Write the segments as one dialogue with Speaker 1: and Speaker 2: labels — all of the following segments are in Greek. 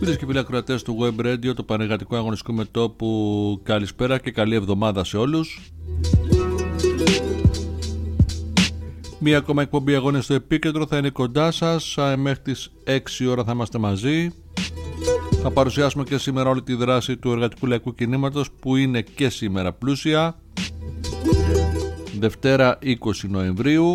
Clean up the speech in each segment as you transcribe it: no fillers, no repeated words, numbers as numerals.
Speaker 1: Φίλες και φίλοι ακροατές του Web Radio, το πανεργατικό αγωνιστικό μετώπου, καλησπέρα και καλή εβδομάδα σε όλους. Μία ακόμα εκπομπή αγώνες στο επίκεντρο θα είναι κοντά σας. Μέχρι τις 6 ώρα θα είμαστε μαζί. Θα παρουσιάσουμε και σήμερα όλη τη δράση του εργατικού λαϊκού κινήματος, που είναι και σήμερα πλούσια. Δευτέρα 20 Νοεμβρίου.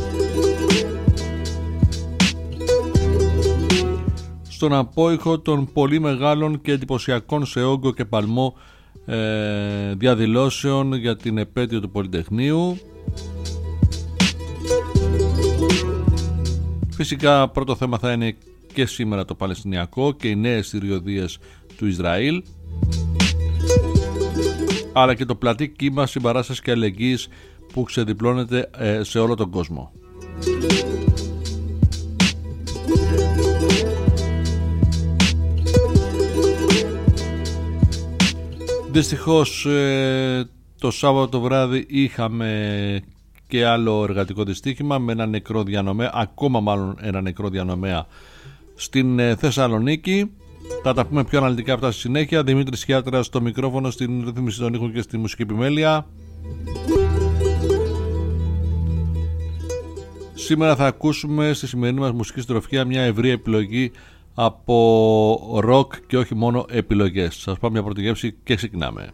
Speaker 1: Στον απόϊχο των πολύ μεγάλων και εντυπωσιακών σε όγκο και παλμό διαδηλώσεων για την επέτειο του Πολυτεχνείου. Φυσικά πρώτο θέμα θα είναι και σήμερα το Παλαιστινιακό και οι νέες θηριωδίες του Ισραήλ, αλλά και το πλατή κύμα συμπαράστασης και αλληλεγγύης που ξεδιπλώνεται σε όλο τον κόσμο. Δυστυχώς το Σάββατο το βράδυ είχαμε και άλλο εργατικό δυστύχημα με ένα νεκρό διανομέα, ακόμα μάλλον ένα νεκρό διανομέα στην Θεσσαλονίκη. Θα τα πούμε πιο αναλυτικά αυτά στη συνέχεια. Δημήτρης Χιάτρας στο μικρόφωνο, στην ρύθμιση των ήχων και στη μουσική επιμέλεια. Σήμερα θα ακούσουμε στη σημερινή μας μουσική συντροφιά μια ευρία επιλογή από ροκ και όχι μόνο επιλογές. Σας πάω μια πρώτη γεύση και ξεκινάμε.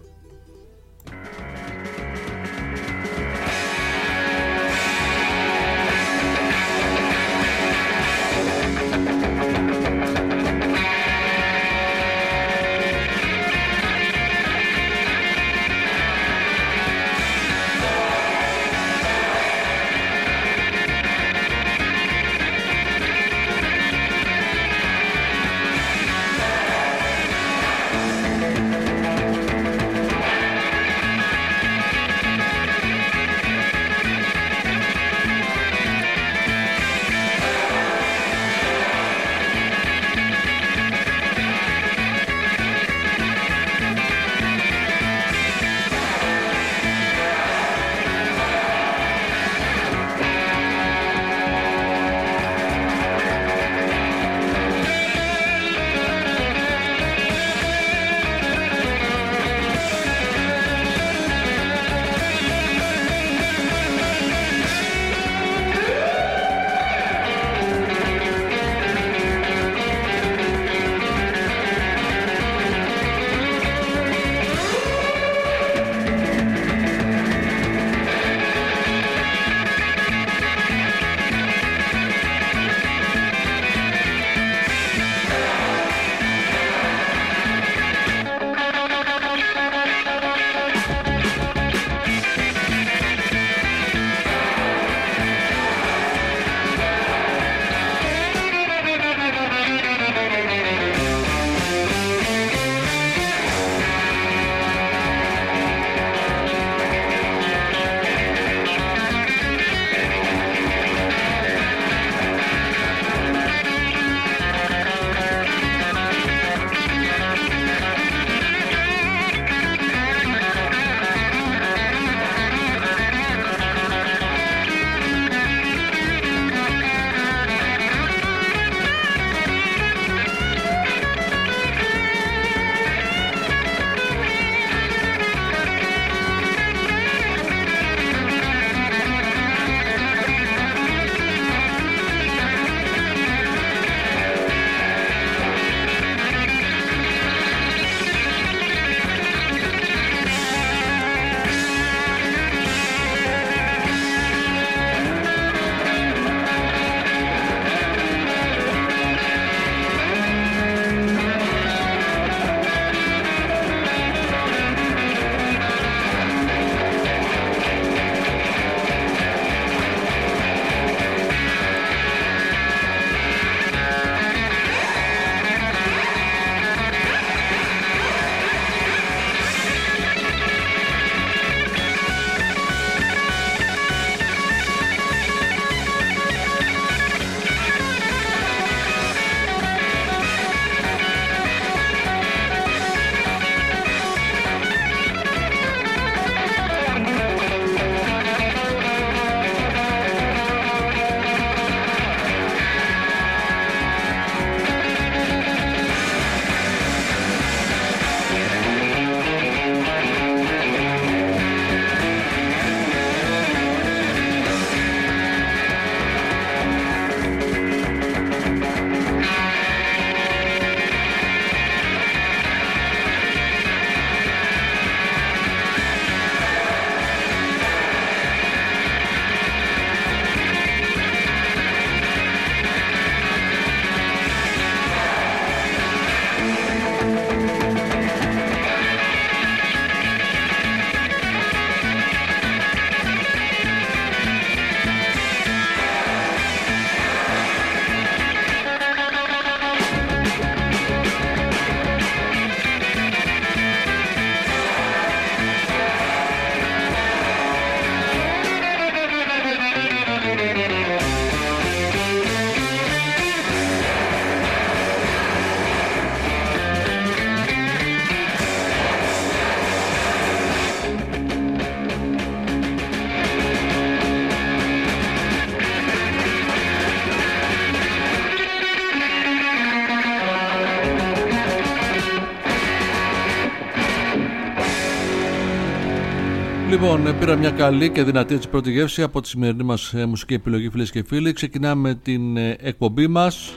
Speaker 1: Λοιπόν, πήρα μια καλή και δυνατή έτσι πρώτη γεύση από τη σημερινή μας μουσική επιλογή, φίλες και φίλοι. Ξεκινάμε την εκπομπή μας.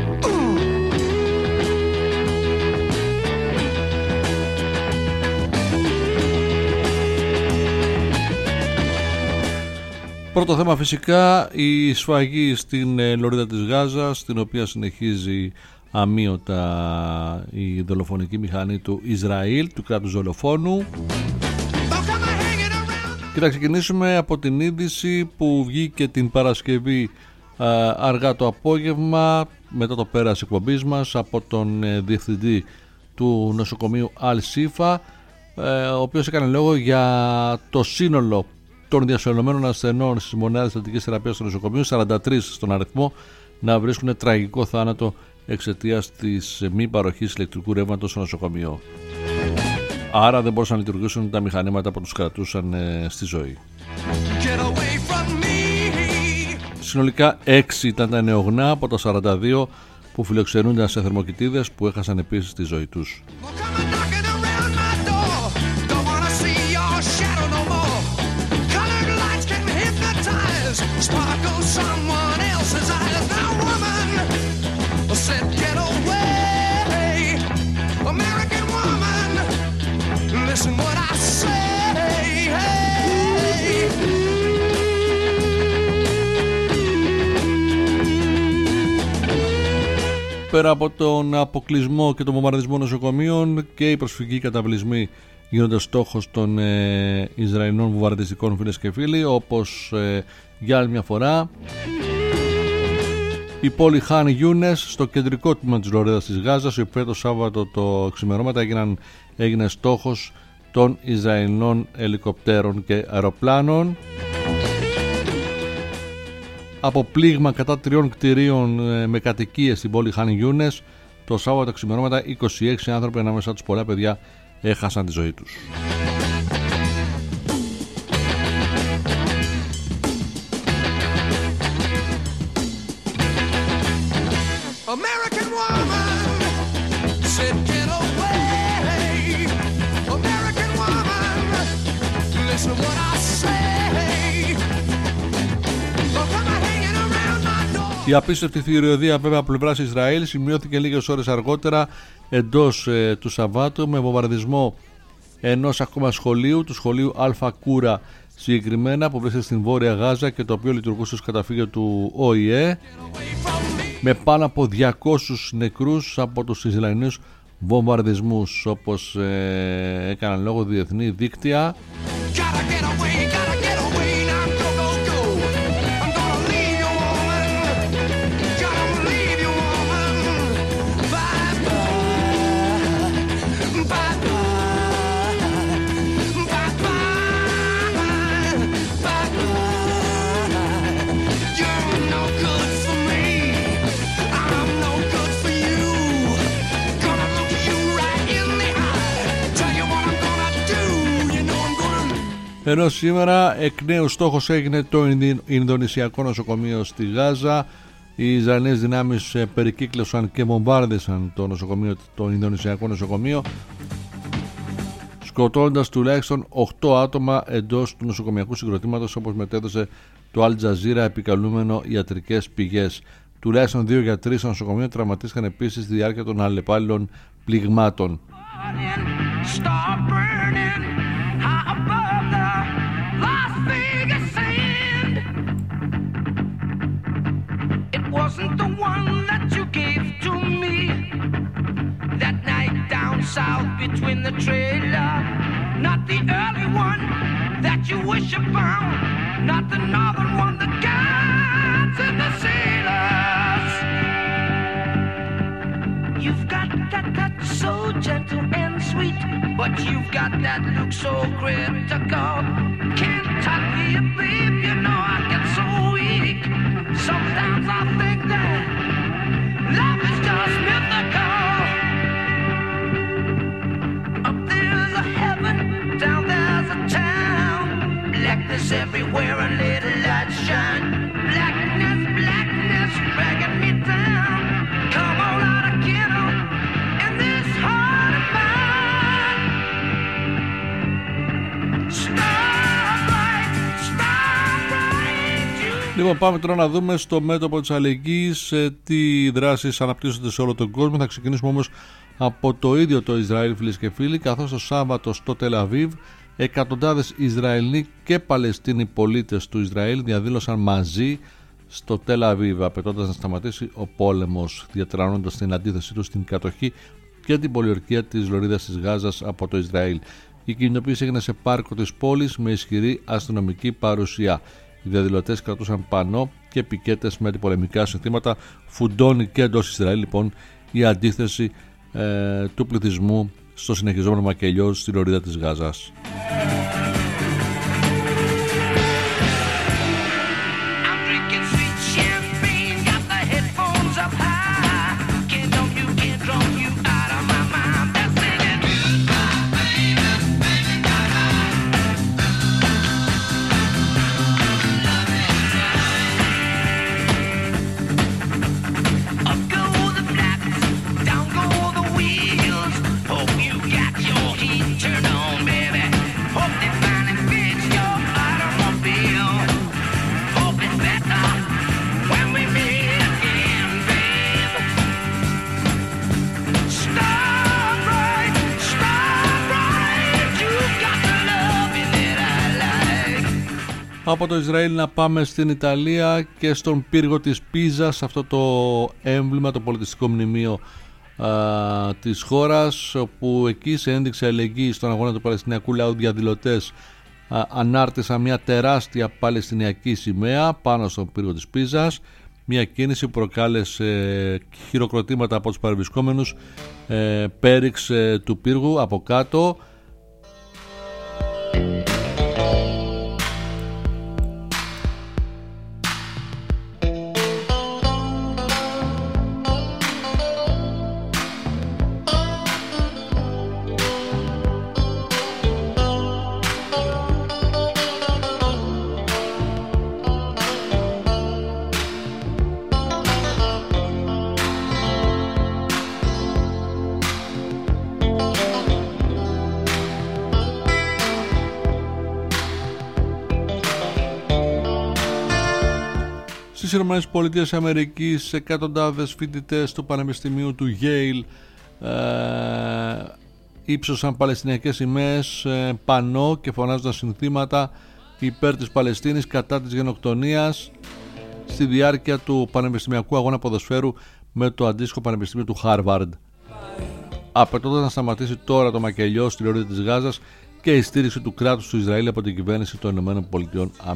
Speaker 1: Πρώτο θέμα φυσικά η σφαγή στην λωρίδα της Γάζας, στην οποία συνεχίζει αμείωτα η δολοφονική μηχανή του Ισραήλ, του κράτους δολοφόνου. Και θα ξεκινήσουμε από την είδηση που βγήκε την Παρασκευή αργά το απόγευμα, μετά το πέρας εκπομπής μας, από τον διευθυντή του νοσοκομείου Al-Shifa, ο οποίος έκανε λόγο για το σύνολο των διασωλωμένων ασθενών στις μονάδες θετικής θεραπείας στο νοσοκομείο, 43 στον αριθμό, να βρίσκουν τραγικό θάνατο εξαιτίας της μη παροχής ηλεκτρικού ρεύματος στο νοσοκομείο. Άρα δεν μπορούσαν να λειτουργήσουν τα μηχανήματα που τους κρατούσαν στη ζωή. Συνολικά 6 ήταν τα νεογνά από τα 42 που φιλοξενούνταν σε θερμοκοιτίδες, που έχασαν επίσης τη ζωή τους. Πέρα από τον αποκλεισμό και τον βομβαρδισμό νοσοκομείων, και οι προσφυγικοί καταβλισμοί γίνονται στόχος των Ισραηλινών βομβαρδιστικών, φίλες και φίλοι, όπως για άλλη μια φορά η πόλη Χαν Γιούνες, στο κεντρικό τμήμα της λωρίδας της Γάζας, η οποία το Σάββατο το ξημερώματα έγινε στόχος των Ισραηλινών ελικοπτέρων και αεροπλάνων. Από πλήγμα κατά 3 κτηρίων με κατοικίες στην πόλη Χαν Γιούνες, το Σάββατο ξημερώματα 26 άνθρωποι, ανάμεσα τους πολλά παιδιά, έχασαν τη ζωή τους. Η απίστευτη θηριωδία βέβαια από πλευράς Ισραήλ σημειώθηκε λίγες ώρες αργότερα εντός του Σαββάτου, με βομβαρδισμό ενός ακόμα σχολείου, του σχολείου Αλ-Φακούρα συγκεκριμένα, που βρίσκεται στην Βόρεια Γάζα και το οποίο λειτουργούσε ως καταφύγιο του ΟΗΕ, με πάνω από 200 νεκρούς από τους Ισραηλινούς βομβαρδισμούς, όπως έκαναν λόγο διεθνή δίκτυα. Ενώ σήμερα εκ νέου στόχος έγινε το Ινδονησιακό νοσοκομείο στη Γάζα. Οι Ισραηλινές δυνάμεις περικύκλωσαν και βομβάρδισαν το Ινδονησιακό νοσοκομείο, σκοτώντας τουλάχιστον 8 άτομα εντός του νοσοκομιακού συγκροτήματος, όπως μετέδωσε το Al Jazeera, επικαλούμενο ιατρικές πηγές. Τουλάχιστον 2 γιατροί στο νοσοκομείο τραυματίστηκαν επίσης στη διάρκεια των αλλεπάλληλων πληγμάτων.
Speaker 2: Wasn't the one that you gave to me that night down south between the trailer, not the early one that you wish upon, not the northern one, the guards and the sailors. You've got that touch so gentle and sweet, but you've got that look so critical. Can't touch me, babe, you know I get so weak. Sometimes I think that love is just mythical. Up there's a heaven, down there's a town. Blackness everywhere and little light shine. Blackness, blackness dragging me down. Come on out again in this heart of mine. Stars.
Speaker 1: Λοιπόν, πάμε τώρα να δούμε στο μέτωπο της αλληλεγγύης τι δράσεις αναπτύσσονται σε όλο τον κόσμο. Θα ξεκινήσουμε όμως από το ίδιο το Ισραήλ, φίλες και φίλοι, καθώς το Σάββατο στο Τελ Αβίβ εκατοντάδες Ισραηλοί και Παλαιστίνοι πολίτες του Ισραήλ διαδήλωσαν μαζί στο Τελ Αβίβ, απαιτώντας να σταματήσει ο πόλεμος, διατρανώντας την αντίθεσή τους στην κατοχή και την πολιορκία της λωρίδας της Γάζας από το Ισραήλ. Η κινητοποίηση έγινε σε πάρκο της πόλης με ισχυρή αστυνομική παρουσία. Οι διαδηλωτές κρατούσαν πανό και πικέτες με αντιπολεμικά συνθήματα. Φουντώνει και εντός Ισραήλ λοιπόν η αντίθεση του πληθυσμού στο συνεχιζόμενο μακελιό στη λωρίδα της Γάζας. Από το Ισραήλ να πάμε στην Ιταλία και στον πύργο της Πίζας, αυτό το έμβλημα, το πολιτιστικό μνημείο της χώρας, όπου εκεί σε ένδειξη αλληλεγγύης στον αγώνα του Παλαιστινιακού λαού διαδηλωτές ανάρτησαν μια τεράστια Παλαιστινιακή σημαία πάνω στον πύργο της Πίζας, μια κίνηση που προκάλεσε χειροκροτήματα από τους παρευρισκόμενους, πέριξ του πύργου από κάτω. Στις ΗΠΑ εκατοντάδες φοιτητές του Πανεπιστημίου του Yale ύψωσαν παλαιστινιακές σημαίες πανό και φωνάζοντας συνθήματα υπέρ της Παλαιστίνης κατά της γενοκτονίας στη διάρκεια του Πανεπιστημιακού Αγώνα Ποδοσφαίρου με το αντίστοιχο Πανεπιστήμιο του Χάρβαρντ, απαιτώντας να σταματήσει τώρα το μακελιό στη λωρίδα της Γάζας και η στήριξη του κράτους του Ισραήλ από την κυβέρνηση των ΗΠΑ.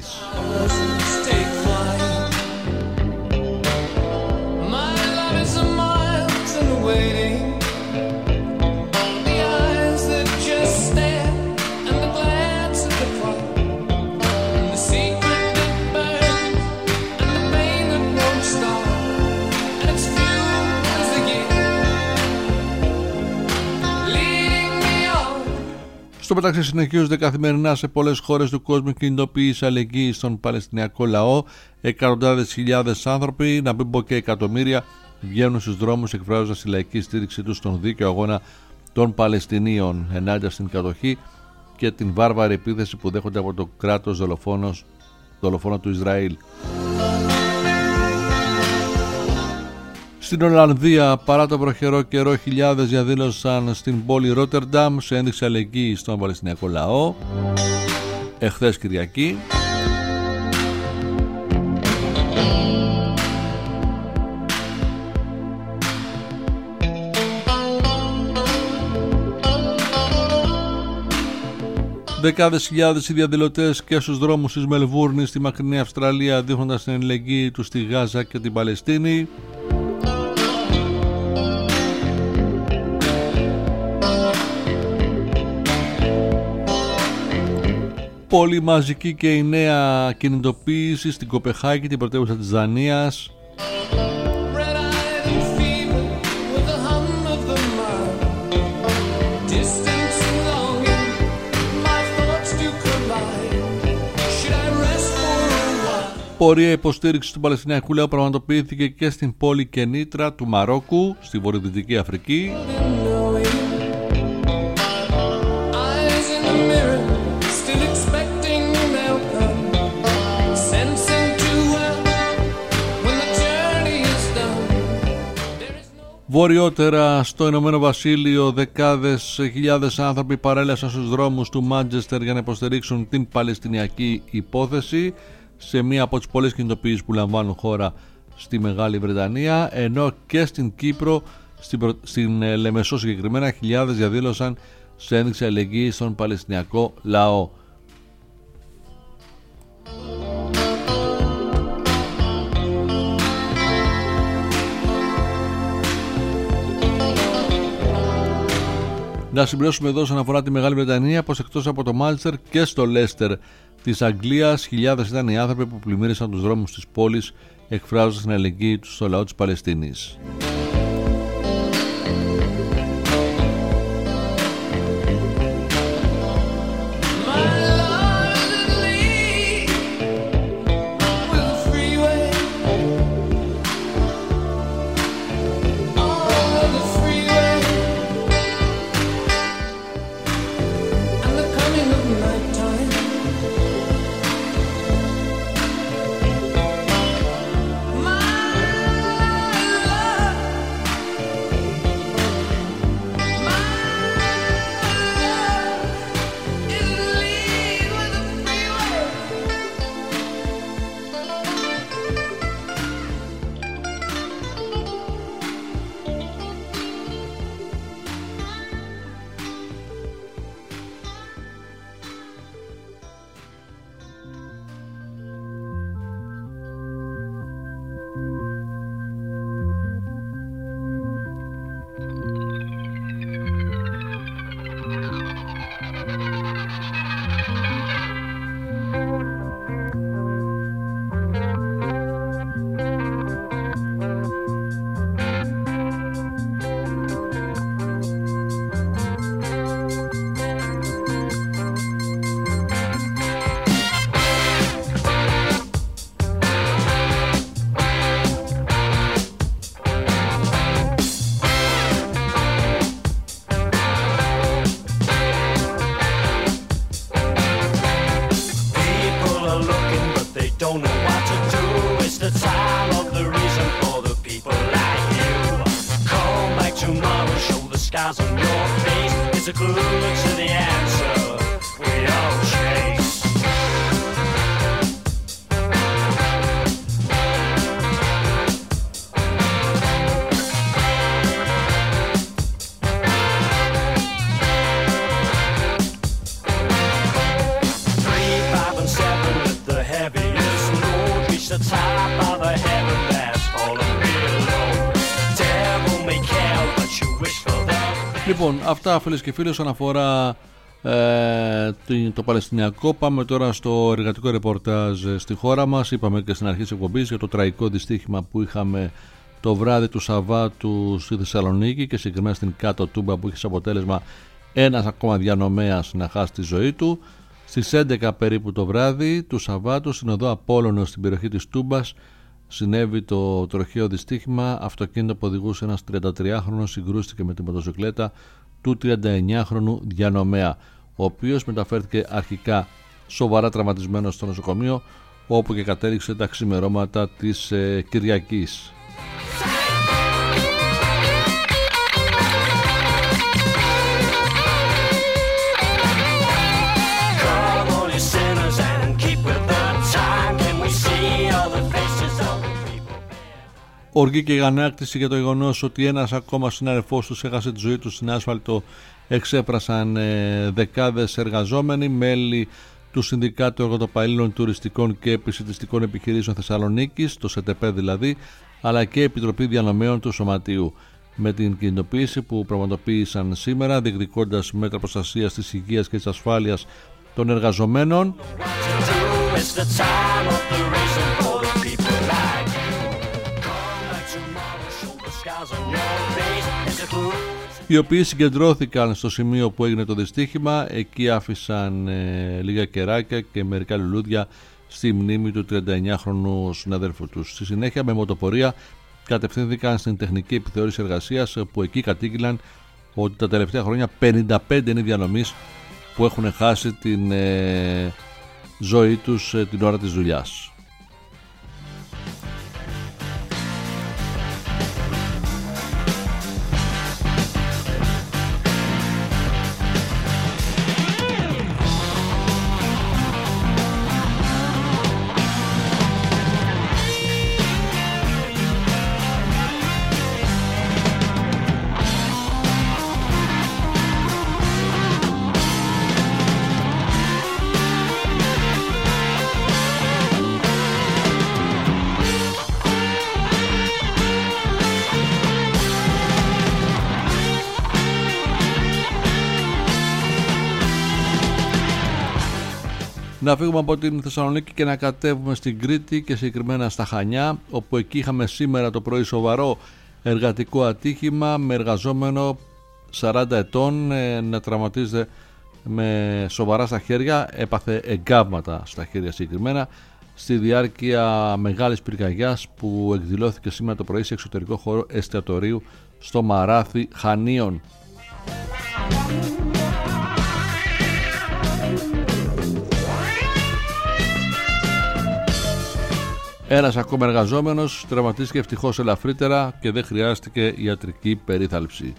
Speaker 1: Στο μεταξύ συνεχίζονται καθημερινά σε πολλές χώρες του κόσμου κινητοποίηση αλληλεγγύης στον Παλαιστινιακό λαό. Εκατοντάδες χιλιάδες άνθρωποι, να μην πω και εκατομμύρια, βγαίνουν στους δρόμους εκφράζοντας τη λαϊκή στήριξη τους στον δίκαιο αγώνα των Παλαιστινίων ενάντια στην κατοχή και την βάρβαρη επίθεση που δέχονται από το κράτος δολοφόνο του Ισραήλ. Στην Ολλανδία, παρά το βροχερό καιρό, χιλιάδες διαδήλωσαν στην πόλη Ρότερνταμ σε ένδειξη αλληλεγγύης στον Παλαιστινιακό λαό εχθές Κυριακή. Δεκάδες χιλιάδες οι διαδηλωτές και στους δρόμους της Μελβούρνης στη μακρινή Αυστραλία δείχνοντας την αλληλεγγύη τους στη Γάζα και την Παλαιστίνη. Πολύ μαζική και η νέα κινητοποίηση στην Κοπεχάγη, την πρωτεύουσα της Δανίας. Πορεία υποστήριξης του Παλαιστινιακού λαού πραγματοποιήθηκε και στην πόλη Κενήτρα του Μαρόκου, στη Βορειοδυτική Αφρική. Βορειότερα στο Ηνωμένο Βασίλειο, δεκάδες χιλιάδες άνθρωποι παρέλασαν στους δρόμους του Μάντσεστερ για να υποστηρίξουν την Παλαιστινιακή υπόθεση σε μία από τις πολλές κινητοποιήσεις που λαμβάνουν χώρα στη Μεγάλη Βρετανία, ενώ και στην Κύπρο, στην Λεμεσό συγκεκριμένα, χιλιάδες διαδήλωσαν σε ένδειξη αλληλεγγύης στον Παλαιστινιακό λαό. Να συμπληρώσουμε εδώ όσον αφορά τη Μεγάλη Βρετανία πως εκτός από το Μάντσεστερ και στο Λέστερ της Αγγλίας, χιλιάδες ήταν οι άνθρωποι που πλημμύρισαν τους δρόμους της πόλης εκφράζοντας την αλληλεγγύη τους στο λαό της Παλαιστίνης. Λοιπόν, αυτά φίλες και φίλοι όσον αφορά το Παλαιστινιακό. Πάμε τώρα στο εργατικό ρεπορτάζ στη χώρα μας. Είπαμε και στην αρχή της εκπομπής για το τραγικό δυστύχημα που είχαμε το βράδυ του Σαββάτου στη Θεσσαλονίκη και συγκεκριμένα στην Κάτω Τούμπα, που είχε σαν αποτέλεσμα ένας ακόμα διανομέας να χάσει τη ζωή του. Στις 11 περίπου το βράδυ του Σαββάτου στην οδό Απόλλωνος στην περιοχή της Τούμπας συνέβη το τροχαίο δυστύχημα. Αυτοκίνητο που οδηγούσε ένας 33χρονος συγκρούστηκε με την μοτοσυκλέτα του 39χρονου διανομέα, ο οποίος μεταφέρθηκε αρχικά σοβαρά τραυματισμένος στο νοσοκομείο, όπου και κατέληξε τα ξημερώματα της Κυριακής. Οργή και αγανάκτηση για το γεγονός ότι ένας ακόμα συνάδελφός τους έχασε τη ζωή του στην άσφαλτο εξέπρασαν δεκάδες εργαζόμενοι, μέλη του Συνδικάτου Εργοτοπαΐλων Τουριστικών και Επισιτιστικών Επιχειρήσεων Θεσσαλονίκης, το ΣΕΤΕΠΕ δηλαδή, αλλά και Επιτροπή Διανομέων του Σωματείου. Με την κινητοποίηση που πραγματοποίησαν σήμερα, διεκδικώντας μέτρα προστασίας της υγείας και της ασφάλειας των εργαζομένων, οι οποίοι συγκεντρώθηκαν στο σημείο που έγινε το δυστύχημα. Εκεί άφησαν λίγα κεράκια και μερικά λουλούδια στη μνήμη του 39χρονου συναδέλφου τους. Στη συνέχεια με μοτοπορία κατευθύνθηκαν στην τεχνική επιθεώρηση εργασίας, που εκεί κατήγγειλαν ότι τα τελευταία χρόνια 55 είναι οι διανομείς που έχουν χάσει την ζωή τους την ώρα της δουλειάς. Να φύγουμε από την Θεσσαλονίκη και να κατέβουμε στην Κρήτη και συγκεκριμένα στα Χανιά, όπου εκεί είχαμε σήμερα το πρωί σοβαρό εργατικό ατύχημα με εργαζόμενο 40 ετών να τραυματίζεται με σοβαρά στα χέρια, έπαθε εγκάβματα στα χέρια συγκεκριμένα στη διάρκεια μεγάλης πυρκαγιάς που εκδηλώθηκε σήμερα το πρωί σε εξωτερικό χώρο εστιατορίου στο Μαράθι Χανίων. Ένας ακόμα εργαζόμενος τραυματίστηκε ευτυχώς ελαφρύτερα και δεν χρειάστηκε ιατρική περίθαλψη.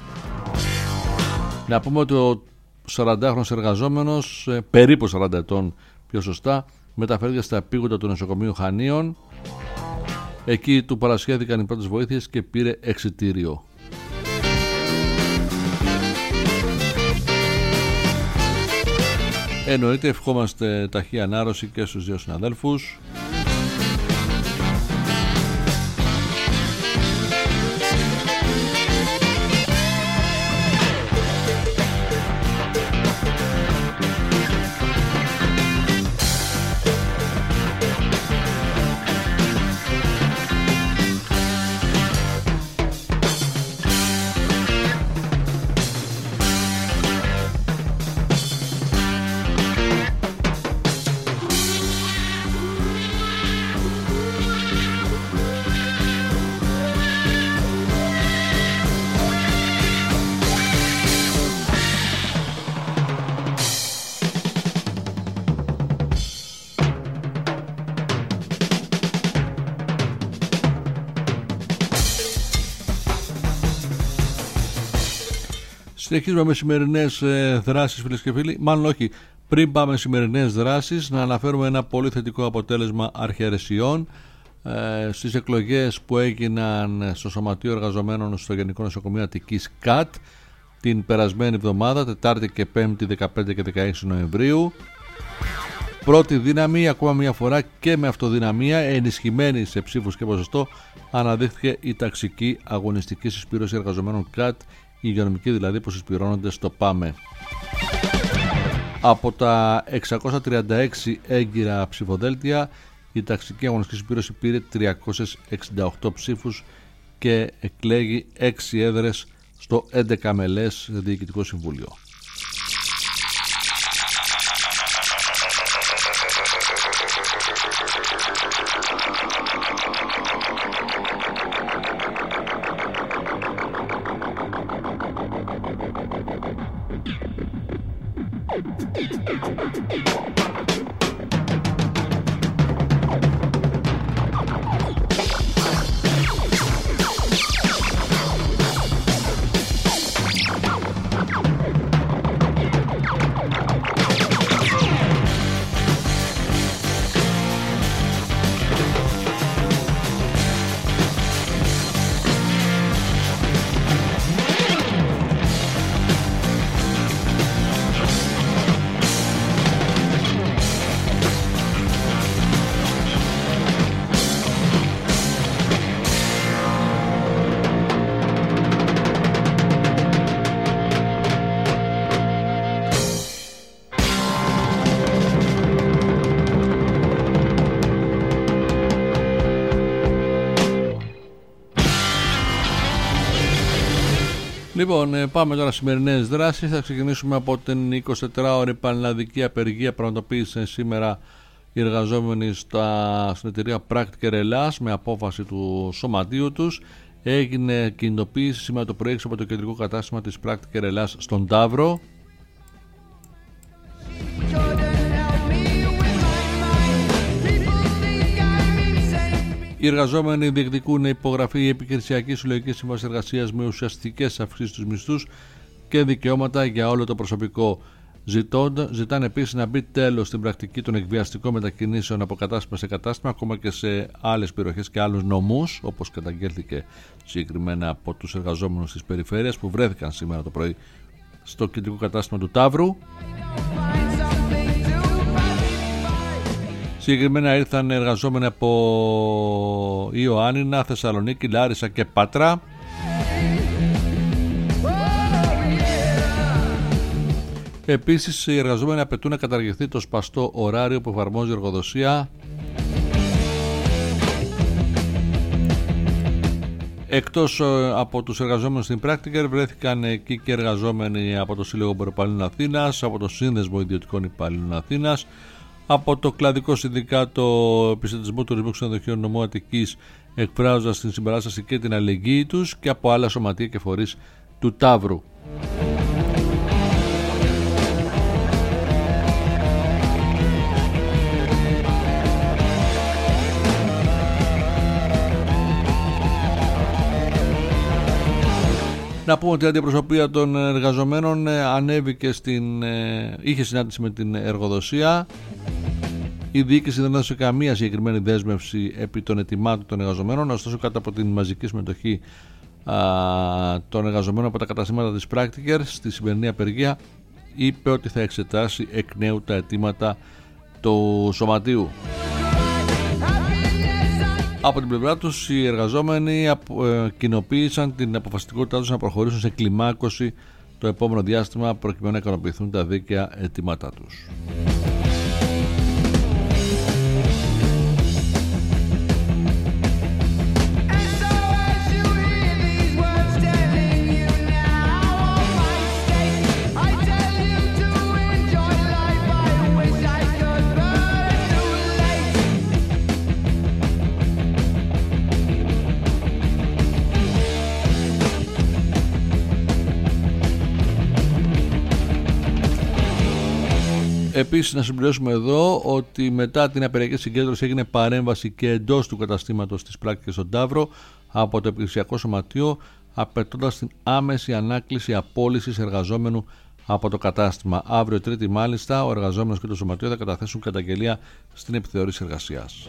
Speaker 1: Να πούμε ότι ο 40χρονος εργαζόμενος, περίπου 40 ετών πιο σωστά, μεταφέρθηκε στα επίγοντα του νοσοκομείου Χανίων. Εκεί του παρασχέθηκαν οι πρώτες βοήθειες και πήρε εξιτήριο. Εννοείται ευχόμαστε ταχύ ανάρρωση και στους δύο συναδέλφους. Συνεχίζουμε με σημερινές δράσεις, φίλες και φίλοι. Μάλλον όχι, πριν πάμε σημερινές δράσεις, να αναφέρουμε ένα πολύ θετικό αποτέλεσμα αρχιερεσιών στις εκλογές που έγιναν στο Σωματείο Εργαζομένων στο Γενικό Νοσοκομείο Αττικής ΚΑΤ την περασμένη εβδομάδα, Τετάρτη και Πέμπτη 15 και 16 Νοεμβρίου. Πρώτη δύναμη, ακόμα μια φορά και με αυτοδυναμία, ενισχυμένη σε ψήφους και ποσοστό, αναδείχθηκε η ταξική αγωνιστική συσπήρωση εργαζομένων ΚΑΤ, οι υγειονομικοί δηλαδή που συσπηρώνονται στο ΠΑΜΕ. Από τα 636 έγκυρα ψηφοδέλτια, η ταξική αγωνιστική συσπήρωση πήρε 368 ψήφους και εκλέγει 6 έδρες στο 11 μελές Διοικητικό Συμβούλιο. Λοιπόν, πάμε τώρα σημερινές δράσεις. Θα ξεκινήσουμε από την 24ωρη πανελλαδική απεργία που πραγματοποίησαν σήμερα οι εργαζόμενοι στην εταιρεία Practiker Ελλάς με απόφαση του σωματείου τους. Έγινε κινητοποίηση σήμερα το πρωί από το κεντρικό κατάστημα της Practiker Ελλάς στον Ταύρο. Οι εργαζόμενοι διεκδικούν υπογραφή επιχειρησιακής συλλογικής σύμβασης εργασίας με ουσιαστικές αυξήσεις στους μισθούς και δικαιώματα για όλο το προσωπικό. Ζητάνε επίσης να μπει τέλος στην πρακτική των εκβιαστικών μετακινήσεων από κατάστημα σε κατάστημα, ακόμα και σε άλλες περιοχές και άλλους νομούς, όπως καταγγέλθηκε συγκεκριμένα από τους εργαζόμενους της περιφέρειας που βρέθηκαν σήμερα το πρωί στο κεντρικό κατάστημα του Ταύρου. Συγκεκριμένα ήρθαν εργαζόμενοι από Ιωάννινα, Θεσσαλονίκη, Λάρισα και Πάτρα. Επίσης, οι εργαζόμενοι απαιτούν να καταργηθεί το σπαστό ωράριο που εφαρμόζει η εργοδοσία. Εκτός από τους εργαζόμενους στην Practiker, βρέθηκαν εκεί και εργαζόμενοι από το Σύλλογο Εμποροπαλλήλων Αθήνας, από το Σύνδεσμο Ιδιωτικών Υπαλλήλων Αθήνας, από το Κλαδικό Συνδικάτο Επιστημισμού Τουρισμού Ξενοδοχείων Νομού Αττικής, εκφράζοντας την συμπαράσταση και την αλληλεγγύη τους, και από άλλα σωματεία και φορείς του Ταύρου. Να πούμε ότι η αντιπροσωπεία των εργαζομένων ανέβηκε είχε συνάντηση με την εργοδοσία. Η διοίκηση δεν έδωσε καμία συγκεκριμένη δέσμευση επί των αιτημάτων των εργαζομένων, ωστόσο κάτω από την μαζική συμμετοχή των εργαζομένων από τα καταστήματα της Practiker στη σημερινή απεργία, είπε ότι θα εξετάσει εκ νέου τα αιτήματα του σωματείου. Από την πλευρά τους, οι εργαζόμενοι κοινοποίησαν την αποφασιστικότητά τους να προχωρήσουν σε κλιμάκωση το επόμενο διάστημα προκειμένου να ικανοποιηθούν τα δίκαια αιτήματά τους. Επίσης, να συμπληρώσουμε εδώ ότι μετά την απεργιακή συγκέντρωση έγινε παρέμβαση και εντός του καταστήματος της Practiker στον Ταύρο από το Επιχειρησιακό Σωματείο, απαιτώντας την άμεση ανάκληση απόλυσης εργαζόμενου από το κατάστημα. Αύριο Τρίτη, μάλιστα, ο εργαζόμενος και το Σωματείο θα καταθέσουν καταγγελία στην επιθεώρηση εργασίας.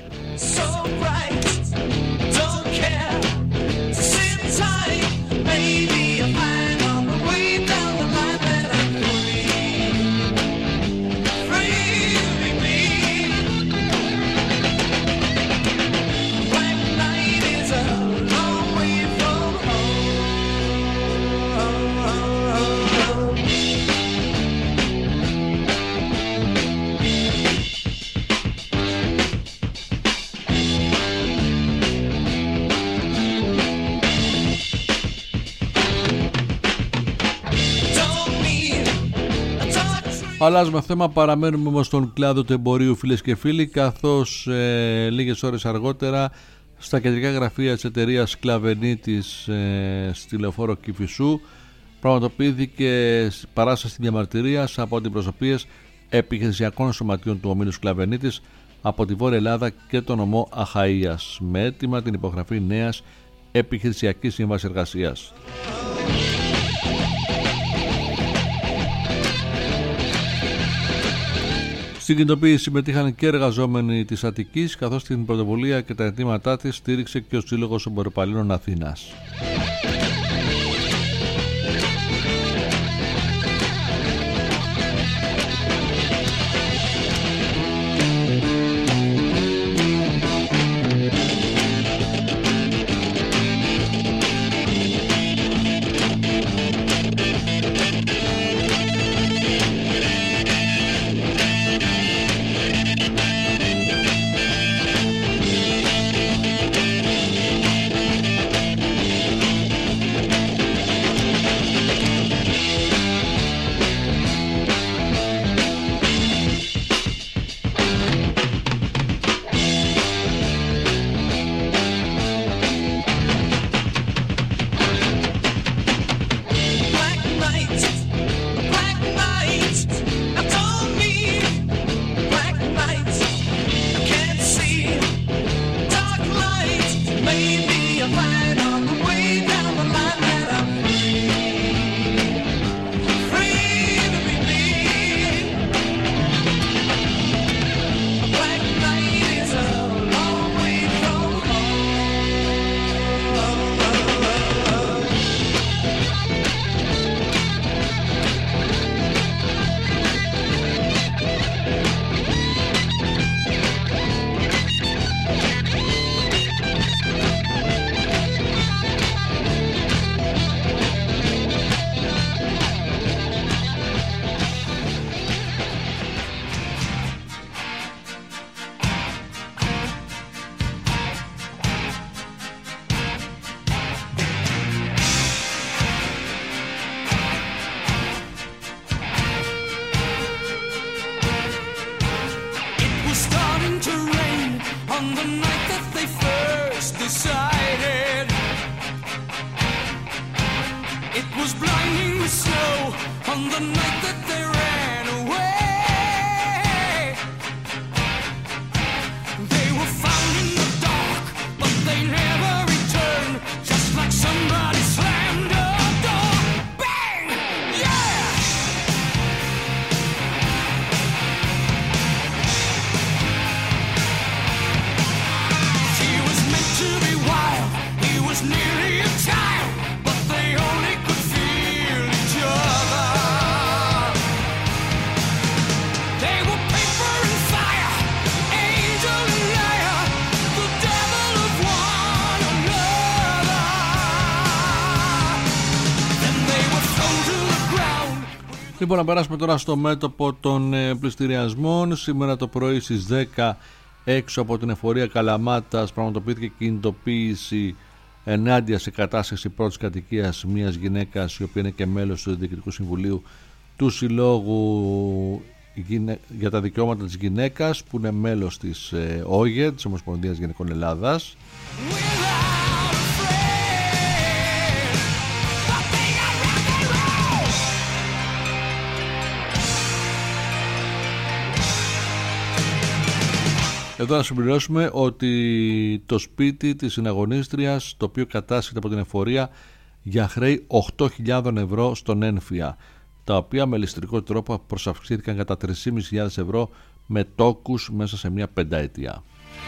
Speaker 1: Αλλάζουμε θέμα, παραμένουμε όμως στον κλάδο του εμπορίου, φίλες και φίλοι, καθώς λίγες ώρες αργότερα στα κεντρικά γραφεία της εταιρείας Κλαβενίτης στη Λεωφόρο Κηφισού πραγματοποιήθηκε παράσταση διαμαρτυρίας από αντιπροσωπείες επιχειρησιακών σωματείων του ομίλου Κλαβενίτης από τη Βόρεια Ελλάδα και τον νομό Αχαΐας, με αίτημα την υπογραφή νέας επιχειρησιακής σύμβασης εργασίας. Στην κινητοποίηση συμμετείχαν και εργαζόμενοι της Αττικής, καθώς την πρωτοβουλία και τα αιτήματά της στήριξε και ο Σύλλογος Εμποροπαλλήλων Αθήνας.
Speaker 2: the night that they ran away. They were found in the dark, but they never returned. Just like somebody slammed a door. Bang! Yeah! She was meant to be wild. He was nearly a child, but they only could feel each other. They were paper and fire, angel and liar, the devil of one another. Then they were thrown to the ground.
Speaker 1: Λοιπόν, να περάσουμε τώρα στο μέτωπο των πληστηριασμών. Σήμερα το πρωί στις 10 έξω από την εφορία Καλαμάτας πραγματοποιήθηκε κινητοποίηση ενάντια σε κατάσχεση πρώτης κατοικίας μιας γυναίκας, η οποία είναι και μέλος του Διοικητικού Συμβουλίου του Συλλόγου για τα Δικαιώματα της Γυναίκας, που είναι μέλος της ΟΓΕ, της Ομοσπονδίας Γυναικών Ελλάδας. Εδώ να συμπληρώσουμε ότι το σπίτι της συναγωνίστριας, το οποίο κατάσχεται από την εφορία για χρέη 8.000 ευρώ στον ένφια, τα οποία με ληστρικό τρόπο προσαυξήθηκαν κατά 3.500 ευρώ με τόκους μέσα σε μια πενταετία.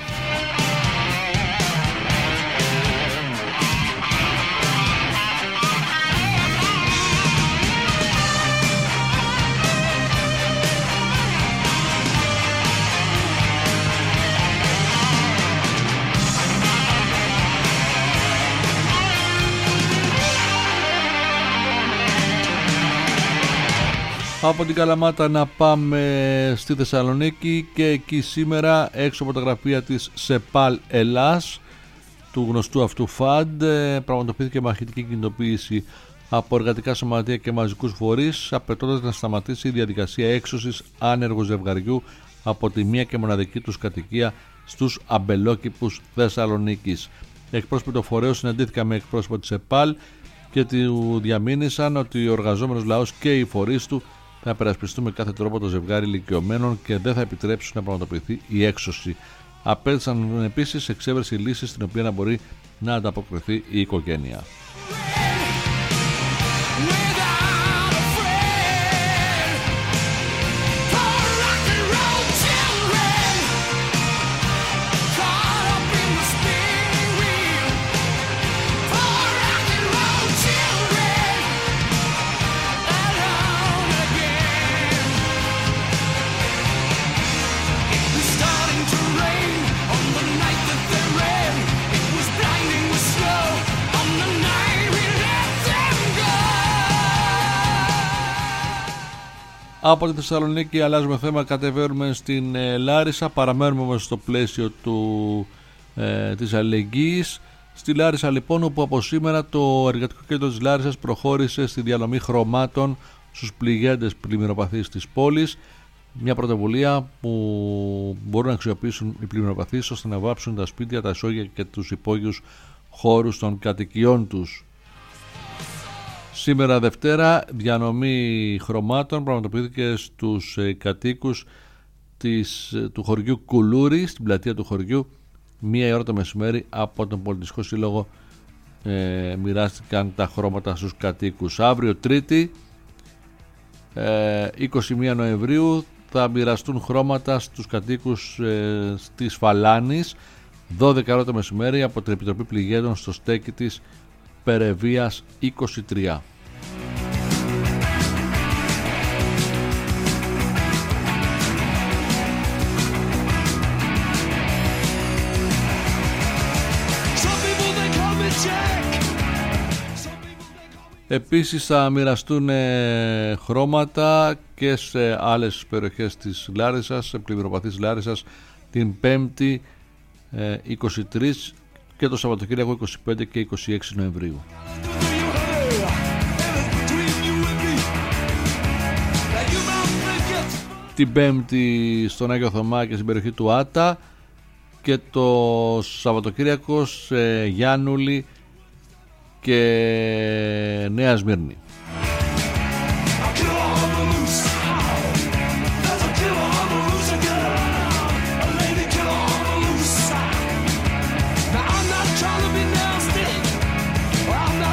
Speaker 1: Από την Καλαμάτα να πάμε στη Θεσσαλονίκη, και εκεί σήμερα έξω από τα γραφεία της ΣΕΠΑΛ Ελλάς, του γνωστού αυτού ΦΑΝΤ, πραγματοποιήθηκε μαχητική κινητοποίηση από εργατικά σωματεία και μαζικούς φορείς, απαιτώντας να σταματήσει η διαδικασία έξωσης άνεργου ζευγαριού από τη μία και μοναδική τους κατοικία στους αμπελόκηπους Θεσσαλονίκης. Εκπρόσωποι του φορέου συναντήθηκαν με εκπρόσωπο της ΣΕΠΑΛ και του διαμήνυσαν ότι ο εργαζόμενος λαός και οι φορείς του θα υπερασπιστούν με κάθε τρόπο το ζευγάρι ηλικιωμένων και δεν θα επιτρέψουν να πραγματοποιηθεί η έξωση. Απέτησαν επίσης εξέβρεση λύσης στην οποία να μπορεί να ανταποκριθεί η οικογένεια. Από τη Θεσσαλονίκη αλλάζουμε θέμα, κατεβαίνουμε στην Λάρισα, παραμένουμε όμως στο πλαίσιο της αλληλεγγύης. Στη Λάρισα λοιπόν, όπου από σήμερα το Εργατικό Κέντρο της Λάρισας προχώρησε στη διανομή χρωμάτων στους πληγέντες πλημμυροπαθείς της πόλης, μια πρωτοβουλία που μπορούν να αξιοποιήσουν οι πλημμυροπαθείς ώστε να βάψουν τα σπίτια, τα ισόγεια και τους υπόγειους χώρους των κατοικιών τους. Σήμερα Δευτέρα διανομή χρωμάτων πραγματοποιήθηκε στους κατοίκους του χωριού Κουλούρη, στην πλατεία του χωριού, 1 ώρα το μεσημέρι. Από τον Πολιτιστικό Σύλλογο μοιράστηκαν τα χρώματα στους κατοίκους. Αύριο Τρίτη 21 Νοεμβρίου θα μοιραστούν χρώματα στους κατοίκους της Φαλάνης, 12 ώρα το μεσημέρι, από την Επιτροπή Πληγέντων στο στέκι της Περεβίας 23. Επίσης θα μοιραστούν χρώματα και σε άλλες περιοχές της Λάρισσας, σε πλημμυροπαθείς Λάρισσας, την 5η 23 και το Σαββατοκύριακο 25 και 26 Νοεμβρίου. Την 5η στον Άγιο Θωμά και στην περιοχή του Άτα, και το Σαββατοκύριακο σε Γιάννουλη και Νέα Σμύρνη.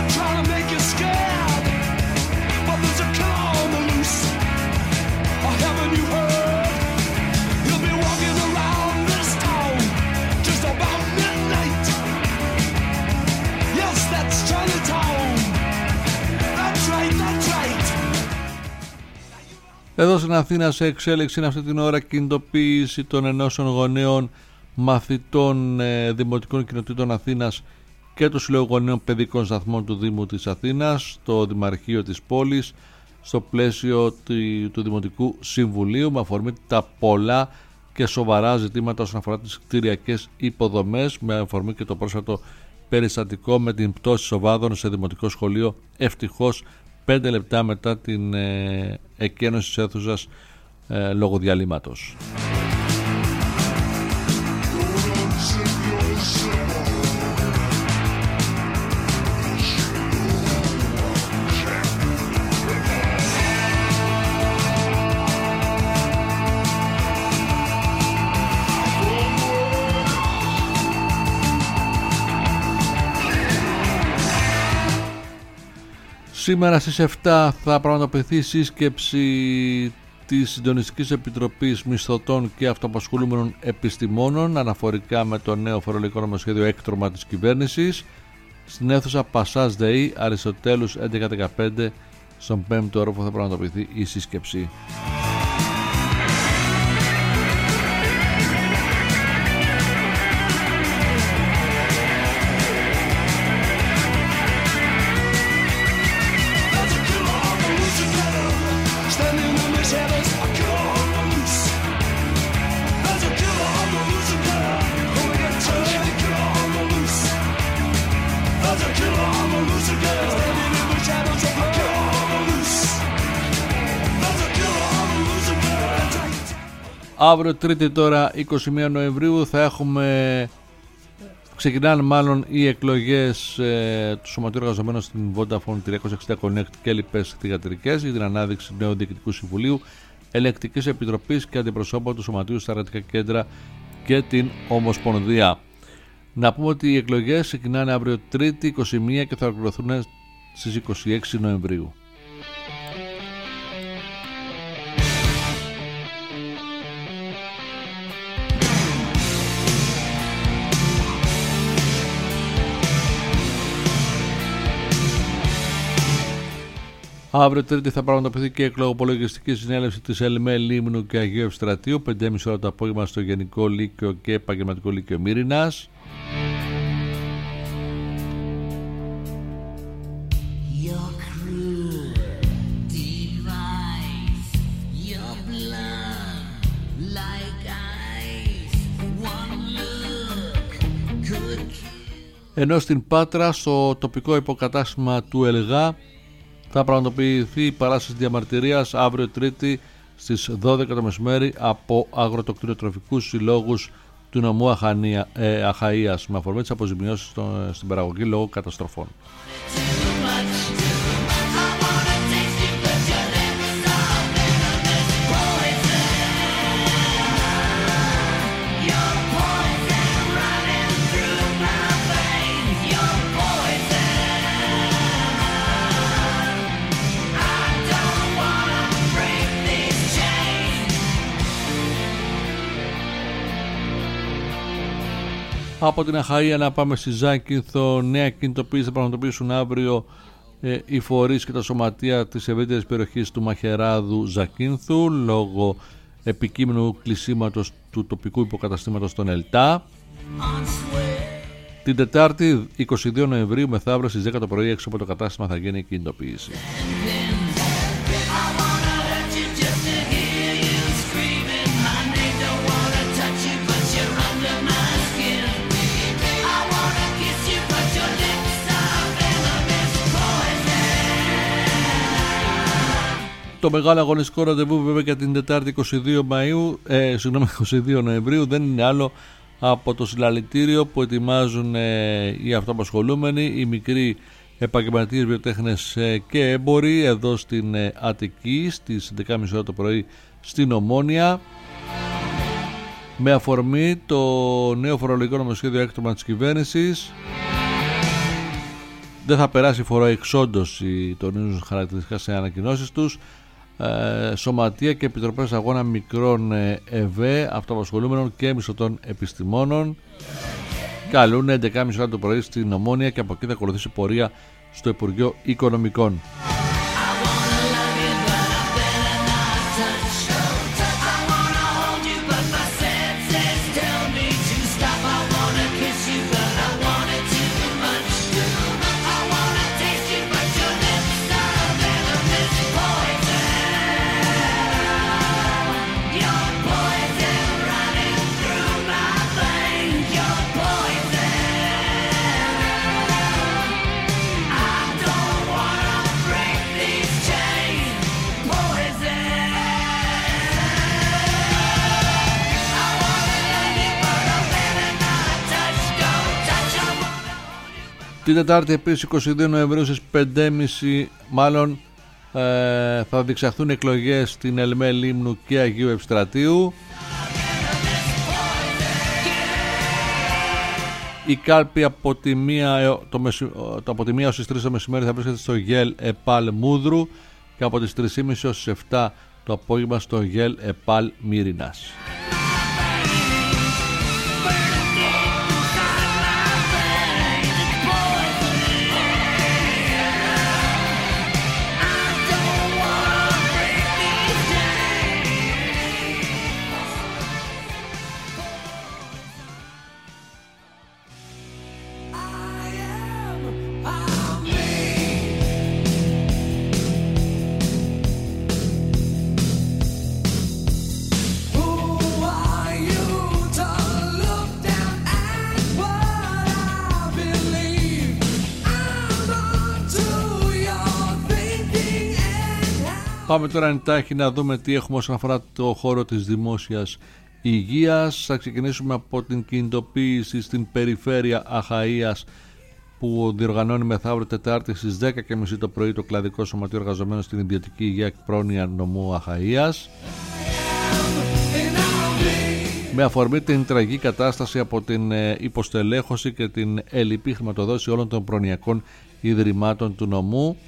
Speaker 1: Εδώ στην Αθήνα σε εξέλιξη είναι αυτή την ώρα κινητοποίηση των ενώσεων γονέων μαθητών δημοτικών κοινοτήτων Αθήνας και του Συλλόγου Γονέων Παιδικών Σταθμών του Δήμου της Αθήνας στο Δημαρχείο της πόλης στο πλαίσιο του Δημοτικού Συμβουλίου με αφορμή τα πολλά και σοβαρά ζητήματα όσον αφορά τις κτηριακές υποδομές, με αφορμή και το πρόσφατο περιστατικό με την πτώση σοβάδων σε δημοτικό σχολείο. Ευτυχώς 5 λεπτά μετά την εκένωση της αίθουσας λόγω διαλύματος. Σήμερα στις 7 θα πραγματοποιηθεί σύσκεψη της Συντονιστικής Επιτροπής Μισθωτών και Αυτοαπασχολούμενων Επιστημόνων αναφορικά με το νέο φορολογικό νομοσχέδιο έκτρωμα της κυβέρνησης στην αίθουσα Πασάζ ΔΕΗ Αριστοτέλους 1115 στον 5ο όροφο θα πραγματοποιηθεί η σύσκεψη. Αύριο Τρίτη τώρα 21 Νοεμβρίου θα ξεκινάνε μάλλον οι εκλογές του Σωματείου Εργαζομένων στην Vodafone 360 Connect και λοιπές θυγατρικές για την ανάδειξη νέου Διοικητικού Συμβουλίου, Ελεκτικής Επιτροπής και Αντιπροσώπων του Σωματείου στα Εργατικά Κέντρα και την Ομοσπονδία. Να πούμε ότι οι εκλογές ξεκινάνε αύριο Τρίτη 21 και θα ολοκληρωθούν στις 26 Νοεμβρίου. Αύριο Τρίτη θα πραγματοποιηθεί και η εκλογοπολογιστική συνέλευση της ΕΛΜΕ Λίμνου και Αγίου Ευστρατείου 5.30 ώρα το απόγευμα στο Γενικό Λύκειο και Επαγγελματικό Λύκειο Μύρινας. Ενώ στην Πάτρα στο τοπικό υποκατάστημα του ΕΛΓΑ θα πραγματοποιηθεί η παράσταση διαμαρτυρίας αύριο Τρίτη στις 12 το μεσημέρι από αγροτοκτηνοτροφικούς συλλόγους του νομού Αχαΐας με αφορμή τις αποζημιώσεις στην παραγωγή λόγω καταστροφών. Από την Αχαΐα να πάμε στη Ζάκυνθο. Νέα κινητοποίηση θα πραγματοποιήσουν αύριο οι φορείς και τα σωματεία της ευρύτερης περιοχής του Μαχαιράδου Ζακύνθου λόγω επικείμενου κλεισίματος του τοπικού υποκαταστήματος των ΕΛΤΑ. Την Τετάρτη 22 Νοεμβρίου μεθαύριο στις 10 το πρωί έξω από το κατάστημα θα γίνει η κινητοποίηση. Το μεγάλο αγωνιστικό ραντεβού βέβαια για την Τετάρτη 22 Νοεμβρίου δεν είναι άλλο από το συλλαλητήριο που ετοιμάζουν οι αυτοαπασχολούμενοι, οι μικροί επαγγελματίες βιοτέχνες και έμποροι εδώ στην Αττική στις 11.30 ώρα το πρωί στην Ομόνια με αφορμή το νέο φορολογικό νομοσχέδιο έκτρωμα της κυβέρνησης Δεν θα περάσει φοροεξόντωση, τονίζουν χαρακτηριστικά σε ανακοινώσεις τους. Σωματεία και επιτροπές αγώνα μικρών ΕΒ, αυτοαπασχολούμενων και μισθωτών επιστημόνων. Καλούν 11.30 το πρωί στην Ομόνια και από εκεί θα ακολουθήσει πορεία στο Υπουργείο Οικονομικών. Την Τετάρτη επίσης 22 Νοεμβρίου στις 5.30 μάλλον θα διεξαχθούν εκλογές στην ΕΛΜΕ Λίμνου και Αγίου Ευστρατείου. Η κάλπη από τη 1 ως τις 3 το μεσημέρι θα βρίσκεται στο ΓΕΛ ΕΠΑΛ Μούδρου και από τις 3.30 ως τις 7 το απόγευμα στο ΓΕΛ ΕΠΑΛ Μύρινας. Πάμε τώρα εντάχει να δούμε τι έχουμε όσον αφορά το χώρο της δημόσιας υγείας. Θα ξεκινήσουμε από την κινητοποίηση στην περιφέρεια Αχαΐας που διοργανώνει μεθαύριο Τετάρτη στις 10.30 το πρωί το κλαδικό σωματείο εργαζομένων στην ιδιωτική υγεία και πρόνοια νομού Αχαΐας, με αφορμή την τραγική κατάσταση από την υποστελέχωση και την ελλειπή χρηματοδότηση όλων των προνοιακών ιδρυμάτων του νομού.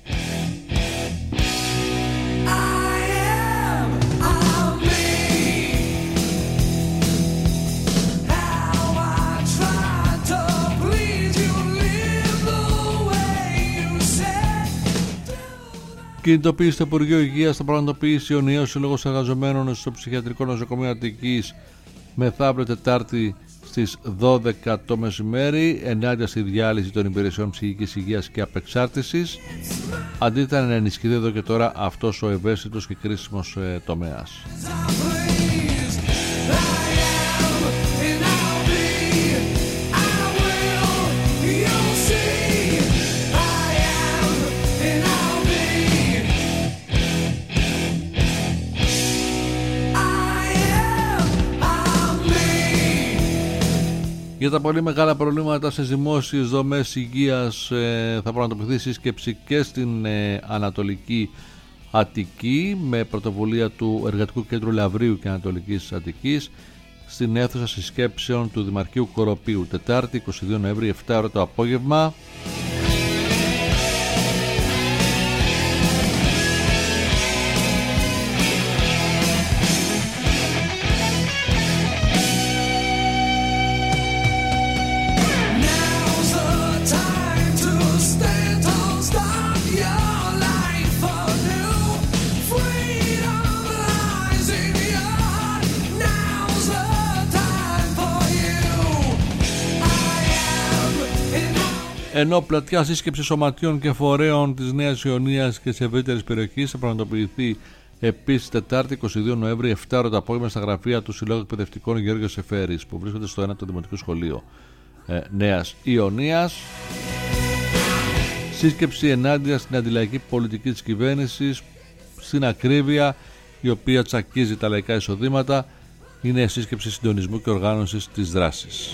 Speaker 1: Κινητοποίηση στο Υπουργείο Υγείας θα πραγματοποιήσει ο νέος Σύλλογος Εργαζομένων στο Ψυχιατρικό Νοσοκομείο Αττικής μεθαύριο Τετάρτη στις 12 το μεσημέρι ενάντια στη διάλυση των υπηρεσιών ψυχικής υγείας και απεξάρτησης, αντίθετα να ενισχυθεί εδώ και τώρα αυτός ο ευαίσθητος και κρίσιμος τομέας. Για τα πολύ μεγάλα προβλήματα στις δημόσιες δομές υγείας θα πραγματοποιηθεί σύσκεψη και στην Ανατολική Αττική με πρωτοβουλία του Εργατικού Κέντρου Λαβρίου και Ανατολικής Αττικής στην αίθουσα συσκέψεων του Δημαρχείου Κοροπίου, Τετάρτη 22 Νοέμβρη 7 ώρα το απόγευμα. Ενώ πλατιά σύσκεψη σωματείων και φορέων της Νέας Ιωνίας και της ευρύτερης περιοχής θα πραγματοποιηθεί επίσης Τετάρτη 22 Νοέμβρη 7 ώρα το απόγευμα στα γραφεία του Συλλόγου Εκπαιδευτικών Γεώργιος Εφέρης που βρίσκονται στο 1ο Δημοτικό Σχολείο Νέας Ιωνίας. Σύσκεψη ενάντια στην αντιλαϊκή πολιτική της κυβέρνησης, στην ακρίβεια η οποία τσακίζει τα λαϊκά εισοδήματα. Είναι σύσκεψη συντονισμού και οργάνωσης της δράσης.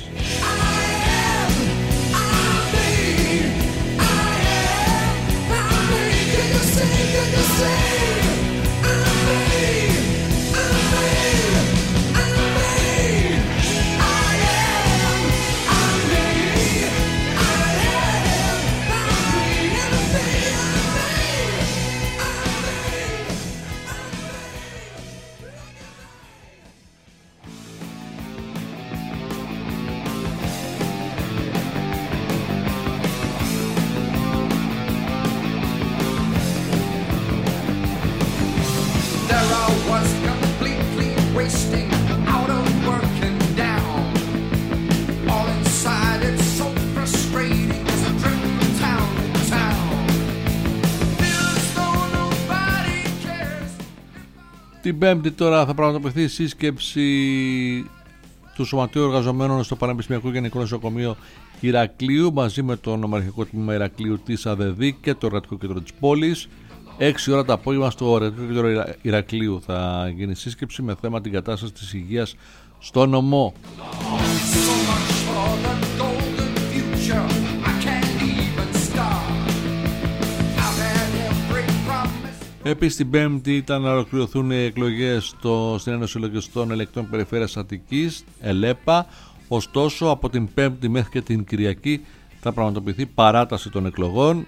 Speaker 1: Την Πέμπτη τώρα θα πραγματοποιηθεί η σύσκεψη του Σωματείου Εργαζομένων στο Πανεπιστημιακό Γενικό Νοσοκομείο Ηρακλείου μαζί με το Νομαρχικό Τμήμα Ηρακλείου της ΑΔΔ και το Εργατικό Κέντρο της πόλης. 6 ώρα το απόγευμα στο Εργατικό Κέντρο Ηρακλείου θα γίνει σύσκεψη με θέμα την κατάσταση της υγείας στο νομό. Επίσης την Πέμπτη ήταν να ολοκληρωθούν οι εκλογές στην Ένωση Λογιστών Ελεκτών Περιφέρειας Αττικής, ΕΛΕΠΑ. Ωστόσο από την Πέμπτη μέχρι και την Κυριακή θα πραγματοποιηθεί παράταση των εκλογών.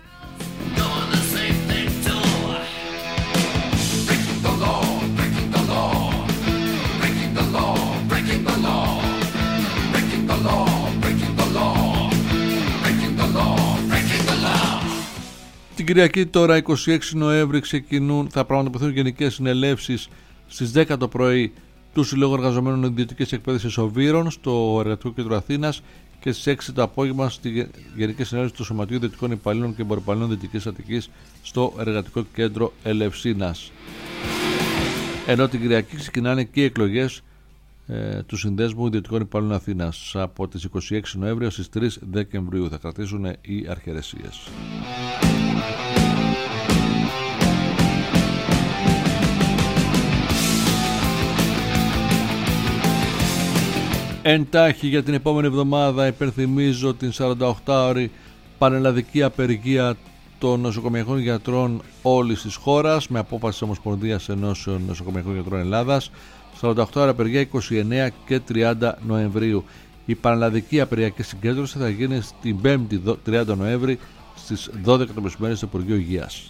Speaker 1: Την Κυριακή τώρα 26 Νοέμβρη θα πραγματοποιηθούν γενικές συνελεύσεις στις 10 το πρωί του Συλλόγου Εργαζομένων Ιδιωτικής Εκπαίδευσης Οβύρων στο Εργατικό Κέντρο Αθήνας και στις 6 το απόγευμα στη Γενική Συνέλευση του Σωματείου Ιδιωτικών Υπαλλήλων και Εμπορυπαλλήλων Δυτικής Αττικής στο Εργατικό Κέντρο Ελευσίνας. Ενώ την Κυριακή ξεκινάνε και οι εκλογές του Συνδέσμου Ιδιωτικών Υπαλλήλων Αθήνας από τις 26 Νοέμβρη στις 3 Δεκεμβρίου. Θα κρατήσουν οι αρχαιρεσίες. Εντάχει για την επόμενη εβδομάδα υπενθυμίζω την 48ωρη πανελλαδική απεργία των νοσοκομιακών γιατρών όλης της χώρας με απόφαση της Ομοσπονδίας Ενώσεων Νοσοκομιακών Γιατρών Ελλάδας. 48ωρη απεργία 29 και 30 Νοεμβρίου. Η πανελλαδική απεργιακή συγκέντρωση θα γίνει την 5η 30 Νοέμβρη στις 12 το μεσημέρι στο Υπουργείο Υγείας.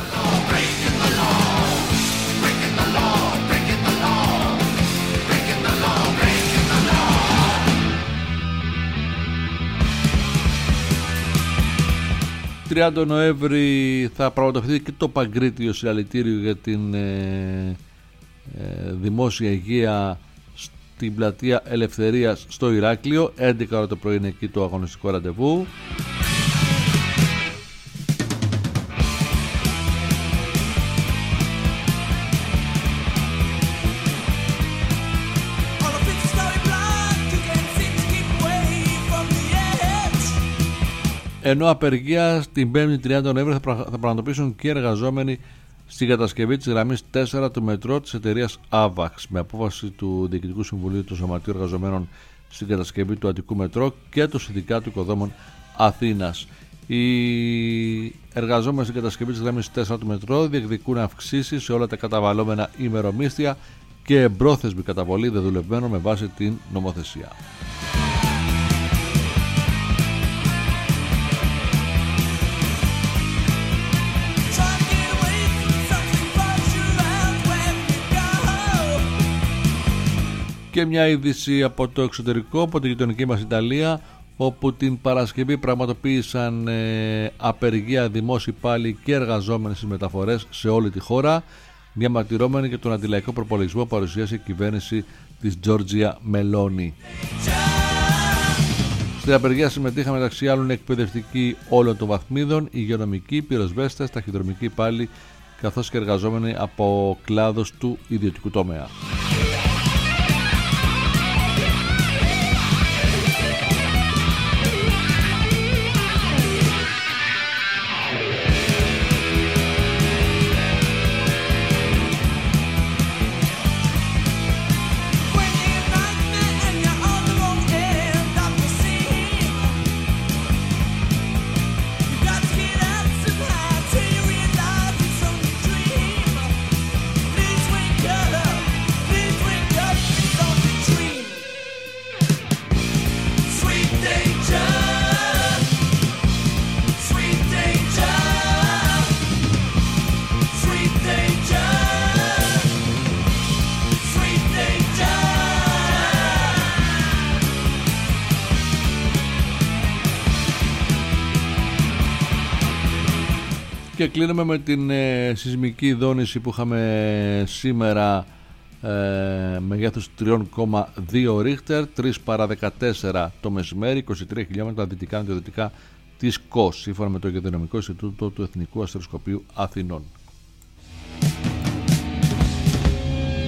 Speaker 1: 30 Νοέμβρη θα πραγματοποιηθεί και το Παγκρίτιο συλλαλητήριο για την δημόσια υγεία στην πλατεία Ελευθερίας στο Ηράκλειο. 11 ώρα το πρωί είναι εκεί το αγωνιστικό ραντεβού. Ενώ απεργία την 5η 30 Νοέμβρη θα πραγματοποιήσουν και οι εργαζόμενοι στην κατασκευή της γραμμής 4 του μετρό της εταιρείας AVAX με απόφαση του Διοικητικού Συμβουλίου του Σωματείου Εργαζομένων στην κατασκευή του Αττικού Μετρό και του Συνδικάτου Οικοδόμων Αθήνας. Οι εργαζόμενοι στην κατασκευή της γραμμής 4 του μετρό διεκδικούν αυξήσεις σε όλα τα καταβαλλόμενα ημερομίσθια και εμπρόθεσμη καταβολή δεδουλευμένων με βάση την νομοθεσία. Και μια είδηση από το εξωτερικό, από τη γειτονική μας Ιταλία, όπου την Παρασκευή πραγματοποίησαν απεργία δημόσιοι υπάλληλοι και εργαζόμενοι στις μεταφορές σε όλη τη χώρα, διαμαρτυρώμενοι για τον αντιλαϊκό προπολογισμό που παρουσίασε η κυβέρνηση της Τζόρτζια Μελόνι. Στην απεργία συμμετείχαν μεταξύ άλλων εκπαιδευτικοί όλων των βαθμίδων, υγειονομικοί, πυροσβέστες, ταχυδρομικοί υπάλληλοι, καθώς και εργαζόμενοι από κλάδους του ιδιωτικού τομέα. Και κλείνουμε με την σεισμική δόνηση που είχαμε σήμερα μεγέθους 3,2 Ρίχτερ, 3 παρά 14 το μεσημέρι, 23 χιλιόμετρα δυτικά της ΚΟΣ, σύμφωνα με το Γεωδυναμικό Ινστιτούτο του Εθνικού Αστεροσκοπείου Αθηνών.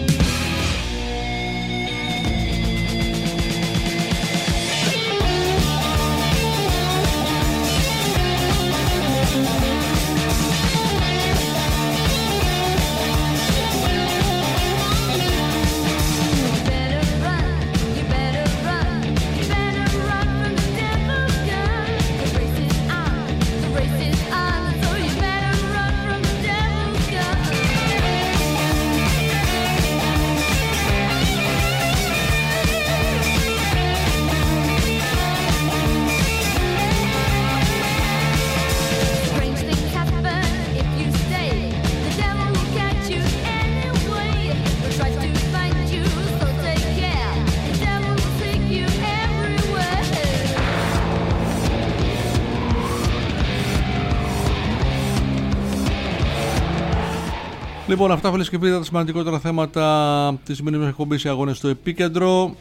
Speaker 1: Λοιπόν, αυτά φίλες και φίλοι τα σημαντικότερα θέματα της σημερινής εκπομπής, οι αγώνες στο επίκεντρο.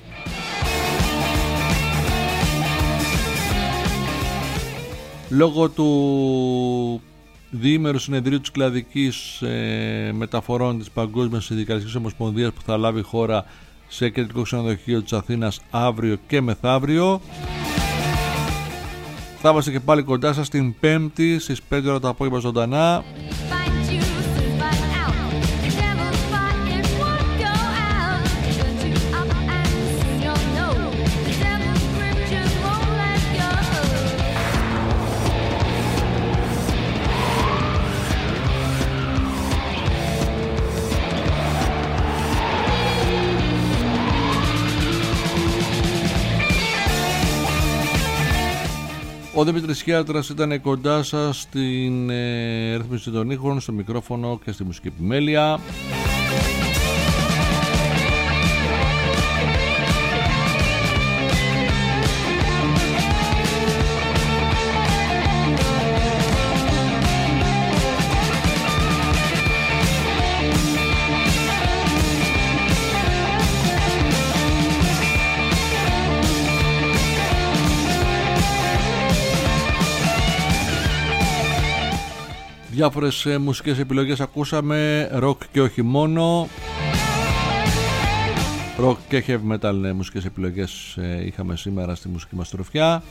Speaker 1: Λόγω του διήμερου συνεδρίου της κλαδικής μεταφορών της Παγκόσμιας Συνδικαλιστικής Ομοσπονδίας που θα λάβει η χώρα σε κεντρικό ξενοδοχείο της Αθήνας αύριο και μεθαύριο, θα είμαστε και πάλι κοντά σας την Πέμπτη στις 5 ώρα το απόγευμα ζωντανά. Ο Δημήτρης Χιάτρας ήταν κοντά σας στην ρύθμιση των ήχων, στο μικρόφωνο και στη μουσική επιμέλεια. Διάφορες μουσικές επιλογές ακούσαμε, rock και όχι μόνο. Rock και heavy metal μουσικές επιλογές είχαμε σήμερα στη μουσική μας τροφιά.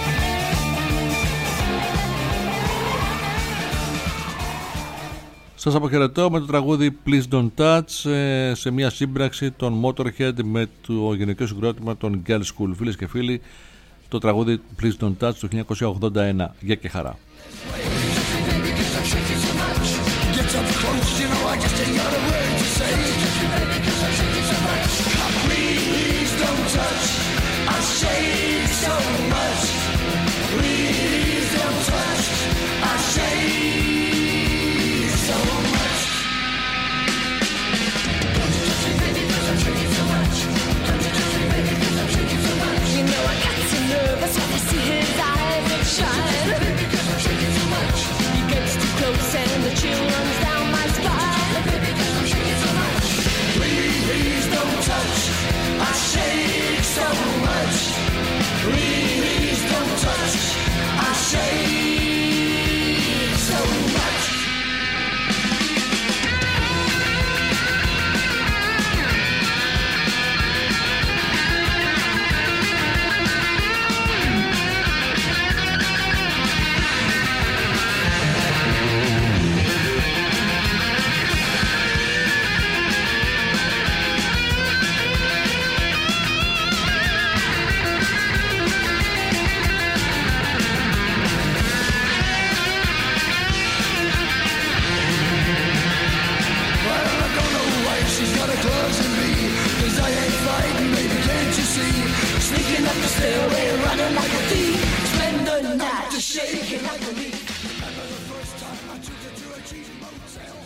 Speaker 1: Σας αποχαιρετώ με το τραγούδι Please Don't Touch, σε μια σύμπραξη των Motorhead με το γενικό συγκρότημα των Girls School. Φίλες και φίλοι, το τραγούδι Please Don't Touch του 1981. Γεια και χαρά. Get up close, you know I just ain't got a word to say. Please don't touch, I shake so much. Please don't touch, I shake so much. Don't you touch me, baby, 'cause I'm shaking so much. Don't you touch me, baby, 'cause I'm shaking so much. You know I got so nervous when I see his eyes that shine. Baby, 'cause I'm shaking so much. He gets too close and the chill runs down my spine. Baby, 'cause I'm shaking so much. Please don't touch, I shake so much. Please don't touch, I shake so much. Sneaking up the stairway, running like a thief. Spend the night just shaking like a leaf. Remember the first time I took you to a cheesy motel.